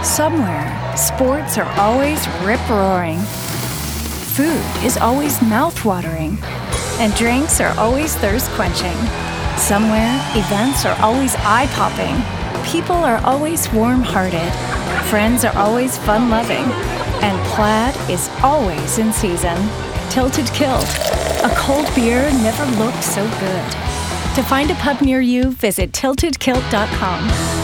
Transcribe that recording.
Somewhere, sports are always rip-roaring. Food is always mouth-watering. And drinks are always thirst-quenching. Somewhere, events are always eye-popping. People are always warm-hearted. Friends are always fun-loving. And plaid is always in season. Tilted Kilt. A cold beer never looked so good. To find a pub near you, visit tiltedkilt.com.